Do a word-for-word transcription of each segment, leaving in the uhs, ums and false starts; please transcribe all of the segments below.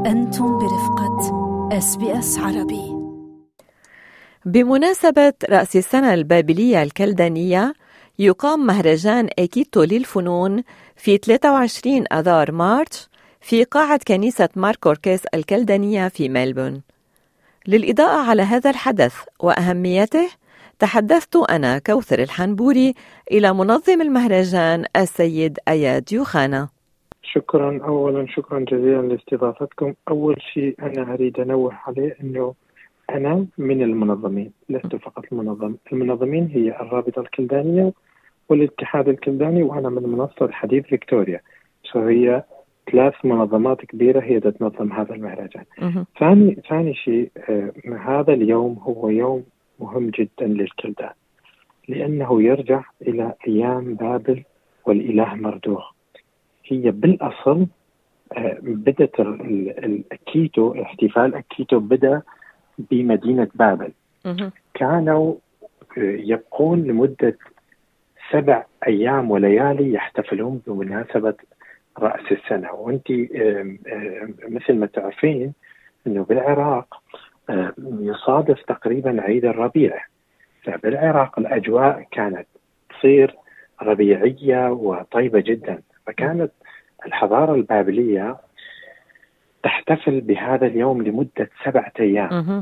أنتم برفقة إس بي إس عربي. بمناسبة رأس السنة البابلية الكلدانية يقام مهرجان أكيتو للفنون في ثلاثة وعشرين آذار مارس في قاعة كنيسة ماركوركيس الكلدانية في ملبورن. للإضاءة على هذا الحدث وأهميته تحدثت أنا كوثر الحنبوري إلى منظم المهرجان السيد أياد يوخانا. شكرا أولا شكرا جزيلا لاستضافتكم. أول شيء أنا أريد أنوه عليه أنه أنا من المنظمين، لست فقط المنظم. المنظمين هي الرابطة الكلدانية والاتحاد الكلداني، وأنا من منصة حديث فيكتوريا. فهي ثلاث منظمات كبيرة هي تنظم هذا المهرجان. ثاني ثاني شيء آه هذا اليوم هو يوم مهم جدا للكلدان، لأنه يرجع إلى أيام بابل والإله مردوخ. هي بالأصل آه بدأت الأكيتو، احتفال أكيتو بدأ بمدينة بابل. كانوا يبقون لمدة سبع أيام وليالي يحتفلون بمناسبة رأس السنة. وأنت مثل ما تعرفين أنه بالعراق يصادف تقريبا عيد الربيع، فبالعراق الأجواء كانت تصير ربيعية وطيبة جدا، فكانت الحضارة البابلية تحتفل بهذا اليوم لمدة سبعة أيام.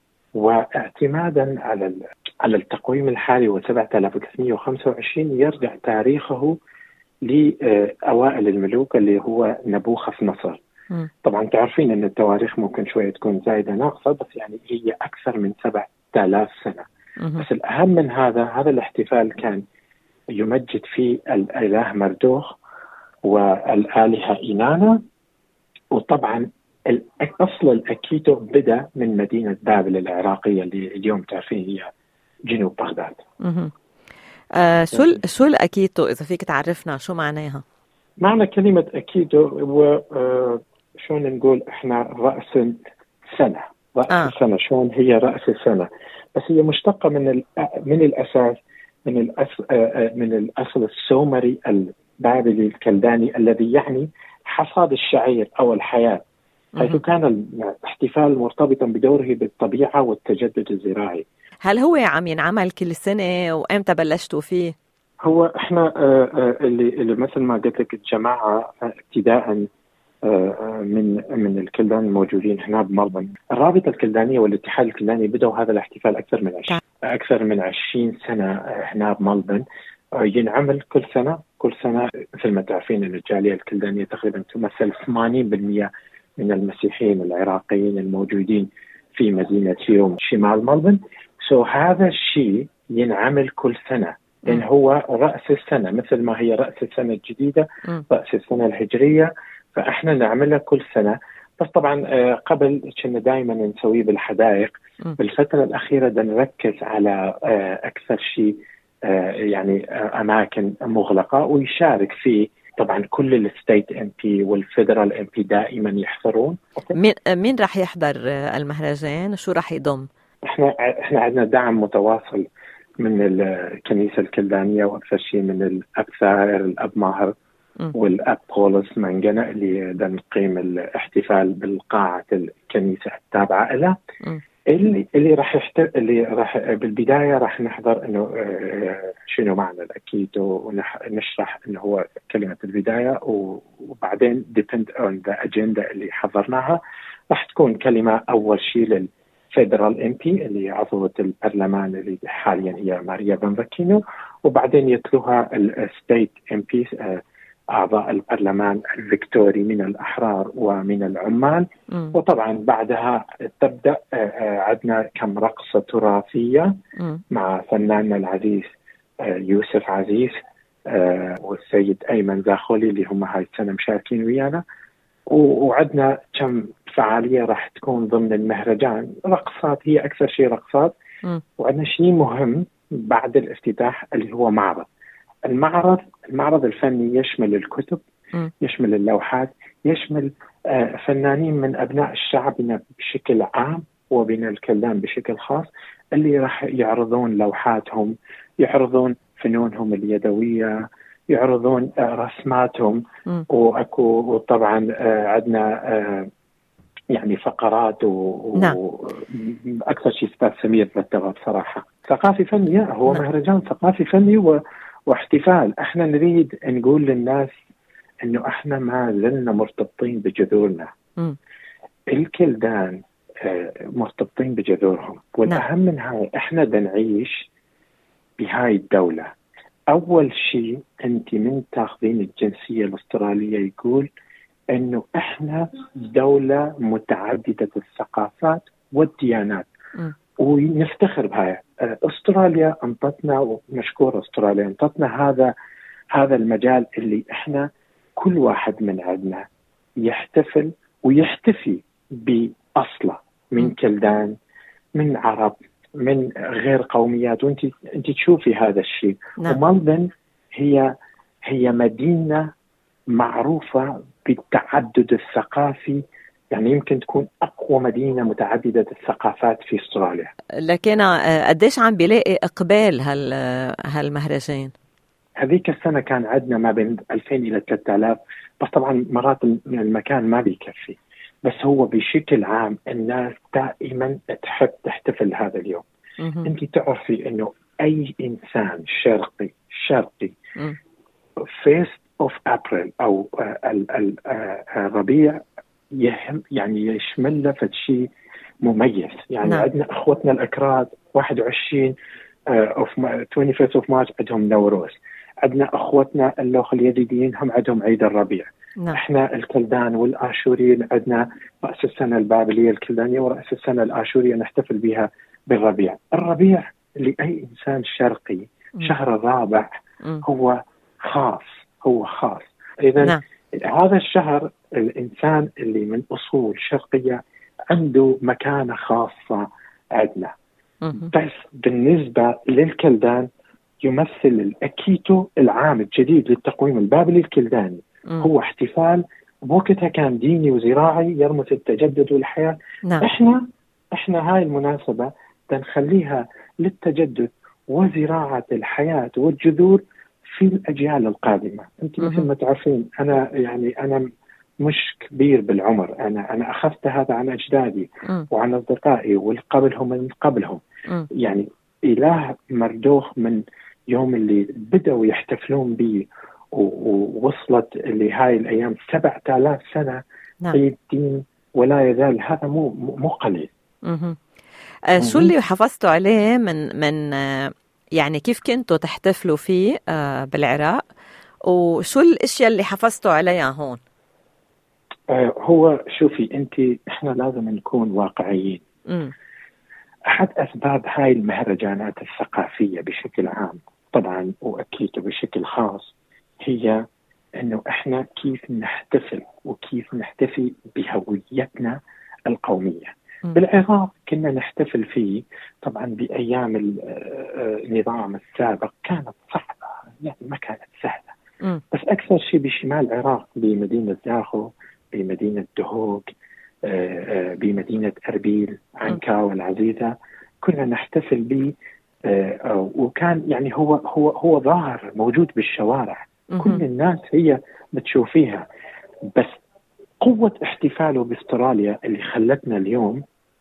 واعتمادا على على التقويم الحالي وسبعة آلاف وثلاثمئة وخمسة وعشرين يرجع تاريخه لأوائل الملوك اللي هو نبوخذ نصر. طبعا تعرفين أن التواريخ ممكن شوية تكون زايدة ناقصة، بس يعني هي أكثر من سبعة آلاف سنة. بس الأهم من هذا هذا الاحتفال كان يمجد فيه الإله مردوخ والآلهة إينانا. وطبعا الأصل الأكيتو بدأ من مدينة بابل العراقية اللي اليوم تعرفين هي جنوب بغداد. آه شو شو الأكيتو إذا فيك تعرفنا شو معناها؟ معنى كلمة أكيتو هو آه شلون نقول إحنا رأس السنة. رأس آه. السنة شلون هي رأس السنة، بس هي مشتقة من من الأساس من الأصل آه من الأصل السومري البابلي الكلداني الذي يعني حصاد الشعير أو الحياة، حيث كان الاحتفال مرتبطا بدوره بالطبيعة والتجدد الزراعي. هل هو عم ينعمل كل سنة وإمتى بلشتوا فيه؟ هو احنا اللي, اللي مثل ما قلت لك الجماعة ابتداء من من الكلدان الموجودين هنا بملبورن. الرابطة الكلدانية والاتحاد الكلداني بدأوا هذا الاحتفال أكثر من عشرين أكثر من عشرين سنة هنا بملبورن. ينعمل كل سنة كل سنة مثل ما تعرفين أن الجالية الكلدانية تقريبا تمثل ثمانين بالمئة من المسيحيين العراقيين الموجودين في مدينة يوم شمال ملبورن. سو so هذا الشيء ينعمل كل سنة، لأن هو رأس السنة مثل ما هي رأس السنة الجديدة رأس السنة الهجرية، فإحنا نعملها كل سنة. بس طبعا قبل كنا دائما نسويه بالحدائق. بالفترة الأخيرة نركز على أكثر شيء يعني أماكن مغلقة ويشارك فيه طبعا كل الستيت ام بي والفيدرال ام بي دائما يحضرون. مين مين راح يحضر المهرجان؟ شو راح يضم؟ احنا احنا عندنا دعم متواصل من الكنيسة الكلدانية، واكثر شيء من الاب ثائر الاب ماهر والاب بولس منجنة اللي نقيم الاحتفال بالقاعة الكنيسة التابعة له. اللي اللي راح يحتر اللي راح بالبدايه راح نحضر انه شنو معنى الاكيتو ونشرح انه هو كلمه البدايه، وبعدين depend on the agenda اللي حضرناها راح تكون كلمه اول شيء للفيدرال ام بي اللي عضوة البرلمان اللي حاليا هي ماريا بنفاكينو، وبعدين يتلوها الستيت ام بي أعضاء البرلمان الفيكتوري من الأحرار ومن العمال. م. وطبعا بعدها تبدأ عندنا كم رقصة تراثية م. مع فناننا العزيز يوسف عزيز والسيد أيمن زاخولي اللي هم هاي السنة مشاركين ويانا. وعندنا كم فعالية راح تكون ضمن المهرجان، رقصات هي أكثر شيء رقصات. م. وعندنا شيء مهم بعد الافتتاح اللي هو معرض. المعرض المعرض الفني يشمل الكتب م. يشمل اللوحات، يشمل آه فنانين من أبناء الشعب بشكل عام وبين الكلدان بشكل خاص، اللي راح يعرضون لوحاتهم، يعرضون فنونهم اليدوية، يعرضون آه رسماتهم. م. وأكو وطبعا آه عندنا آه يعني فقرات وأكثر شيء أستاذ سمير رتبها بصراحة. ثقافي فني، هو نعم. مهرجان ثقافي فني و... واحتفال. احنا نريد نقول للناس انه احنا ما زلنا مرتبطين بجذورنا. م. الكلدان مرتبطين بجذورهم، والأهم من هاي احنا بنعيش بهاي الدولة. أول شيء أنت من تاخذين الجنسية الأسترالية يقول أنه إحنا دولة متعددة الثقافات والديانات، م. ونفتخر بهاي. أستراليا أنطتنا، ومشكور أستراليا أنطتنا هذا هذا المجال اللي إحنا كل واحد من عندنا يحتفل ويحتفي بأصله، من كلدان، من عرب، من غير قوميات. وانت انت تشوفي هذا الشيء. نعم. وملبورن هي هي مدينة معروفة بالتعدد الثقافي، يعني يمكن تكون أقوى مدينة متعددة الثقافات في أستراليا. لكن قديش عم بيلاقي إقبال هال هالمهرجان؟ هذيك السنة كان عندنا ما بين ألفين إلى ثلاثة آلاف، بس طبعا مرات المكان ما بيكفي. بس هو بشكل عام الناس دائما تحب تحتفل هذا اليوم. م- انت تعرفي انه اي انسان شرقي شرقي فيست اوف ابريل او الربيع يهم يعني يشمل له شيء مميز. يعني نعم. عندنا اخوتنا الاكراد واحد وعشرين اوف واحد وعشرين اوف مارس عندهم نوروز. عندنا اخوتنا اللوخ اليزيديين هم عندهم عيد الربيع. نعم. احنا الكلدان والآشوريين عندنا رأس السنة البابلية الكلدانية ورأس السنة الآشورية نحتفل بها بالربيع. الربيع لأي إنسان شرقي شهر الرابع هو خاص، هو خاص. إذن نعم. هذا الشهر الإنسان اللي من أصول شرقية عنده مكانة خاصة عندنا. بس بالنسبة للكلدان يمثل الأكيتو العام الجديد للتقويم البابلي الكلداني. هو احتفال بوقتها كان ديني وزراعي يرمز التجدد والحياة. نعم. احنا احنا هاي المناسبة بنخليها للتجدد وزراعة الحياة والجذور في الأجيال القادمة. انت مثل ما تعرفين انا يعني انا مش كبير بالعمر، انا انا اخذت هذا عن اجدادي م. وعن اصدقائي والقبلهم من قبلهم. م. يعني إله مردوخ من يوم اللي بدأوا يحتفلون به ووصلت لهاي الأيام سبعة آلاف سنة. نعم. عيد دين ولا يزال، هذا مو مو قليل. آه شو اللي حافظتوا عليه من من آه يعني كيف كنتوا تحتفلوا فيه آه بالعراق، وشو الأشياء اللي حافظتوا عليها هون؟ آه هو شوفي أنت، إحنا لازم نكون واقعيين. م. أحد أسباب هاي المهرجانات الثقافية بشكل عام طبعا وأكيد بشكل خاص هي إنه إحنا كيف نحتفل وكيف نحتفي بهويتنا القومية. م. بالعراق كنا نحتفل فيه طبعا بأيام النظام السابق كانت صعبة، يعني ما كانت سهلة. م. بس أكثر شيء بشمال العراق بمدينة داخو، بمدينة دهوك، بمدينة أربيل، عنكاو العزيزة، كنا نحتفل به. وكان يعني هو هو هو ظاهر موجود بالشوارع، كل الناس هي بتشوفيها. بس قوة احتفاله باستراليا اللي خلتنا اليوم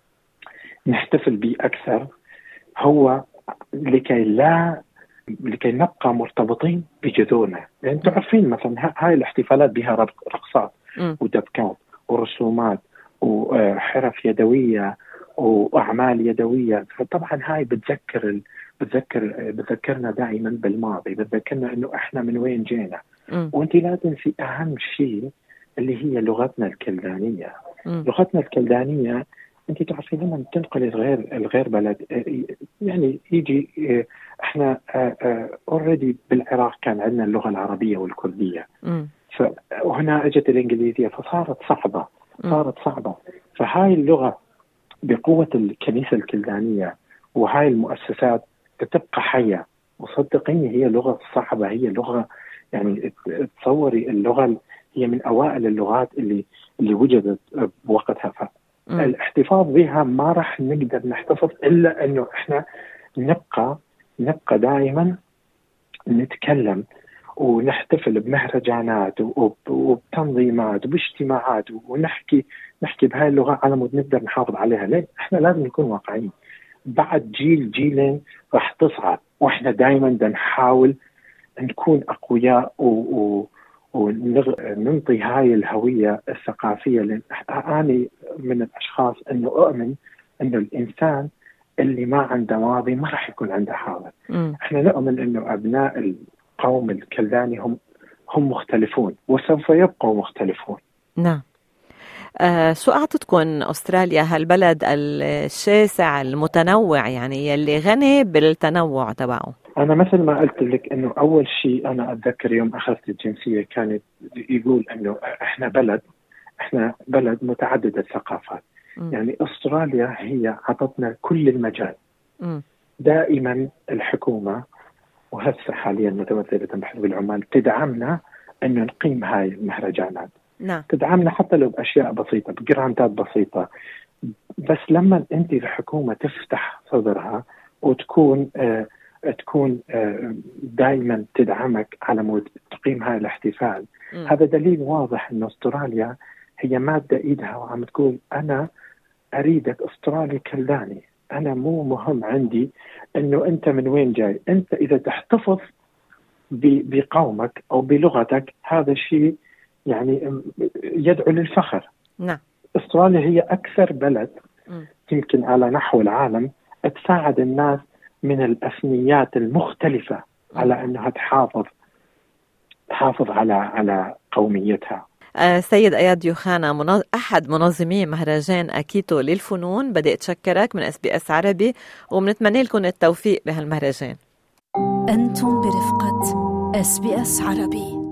نحتفل به أكثر هو لكي لا لكي نبقى مرتبطين بجذورنا. لأن تعرفين مثلا هاي الاحتفالات بها رقصات ودبكات ورسومات وحرف يدوية وأعمال يدوية. فطبعا هاي بتذكر ال... بتذكر بتذكرنا دائما بالماضي، بتذكرنا إنه إحنا من وين جينا. م. وأنت لا تنسي أهم شيء اللي هي لغتنا الكلدانية. م. لغتنا الكلدانية أنت تعرفين لما تنقل الغير الغير بلد يعني يجي إحنا أوريدي بالعراق كان عندنا اللغة العربية والكردية. م. فهنا أجت الإنجليزية فصارت صعبة صارت صعبة. فهاي اللغة بقوة الكنيسة الكلدانية وهاي المؤسسات تبقى حية. وصدقيني هي لغة صعبة، هي لغة يعني تصوري اللغة هي من أوائل اللغات اللي اللي وجدت بوقتها. فالاحتفاظ بها ما راح نقدر نحتفظ إلا إنه إحنا نبقى نبقى دائما نتكلم ونحتفل بمهرجانات وبتنظيمات وباجتماعات ونحكي نحكي بهاي اللغة على مود نقدر نحافظ عليها. ليه؟ احنا لازم نكون واقعيين. بعد جيل جيلين راح تصعد، واحنا دائما بدنا نحاول نكون أقوياء و وننطي هاي الهوية الثقافية. لأن أنا من الأشخاص أنه أؤمن أنه الإنسان اللي ما عنده ماضي ما راح يكون عنده حاضر. احنا نؤمن أنه أبناء القوم الكلداني هم هم مختلفون وسوف يبقوا مختلفون. نعم. أه شو أعطتكم أستراليا هالبلد الشاسع المتنوع، يعني يلي غني بالتنوع تبعه؟ أنا مثل ما قلت لك إنه أول شيء أنا أتذكر يوم أخذت الجنسية كانت يقول إنه إحنا بلد إحنا بلد متعدد الثقافات. م. يعني أستراليا هي عطتنا كل المجال. م. دائما الحكومة وهسه حاليا متمثلة بحزب العمال تدعمنا إنه نقيم هاي المهرجانات. نعم. تدعمنا حتى لو بأشياء بسيطة، بجرانتات بسيطة. بس لما أنت الحكومة تفتح صدرها وتكون آه تكون دائما تدعمك على مود تقيم هاي الاحتفال، م. هذا دليل واضح أن أستراليا هي مادة إيدها وعم تقول أنا أريدك أسترالي كلداني. أنا مو مهم عندي أنه أنت من وين جاي، أنت إذا تحتفظ بقومك أو بلغتك هذا شيء يعني يدعو للفخر. نعم. أستراليا هي أكثر بلد م. يمكن على نحو العالم تساعد الناس من الأثنيات المختلفة على أنها تحافظ تحافظ على على قوميتها. آه سيد أياد يوخانا، منظ... أحد منظمي مهرجان أكيتو للفنون، بدي أتشكرك من إس بي إس عربي وبنتمنى لكم التوفيق بهالمهرجان. أنتم برفقة إس بي إس عربي.